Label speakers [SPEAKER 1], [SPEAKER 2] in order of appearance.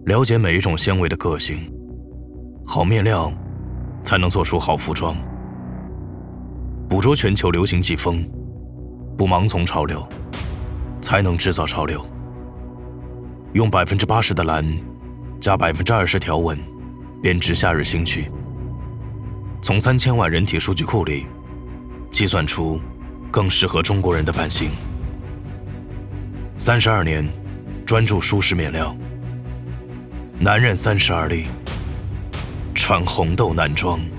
[SPEAKER 1] 了解每一种纤维的个性，好面料才能做出好服装。捕捉全球流行季风，不盲从潮流，才能制造潮流。用80%的蓝加20%条纹编织夏日新曲，从3000万人体数据库里计算出更适合中国人的版型。32年专注舒适面料，男人32例，穿红豆男装。